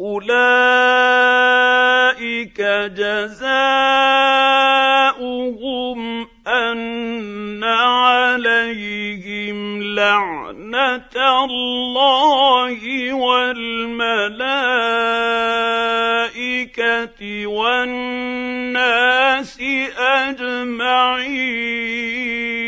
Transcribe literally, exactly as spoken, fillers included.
أولئك جزاؤهم أن عليهم لعنة الله والملائكة والناس أجمعين.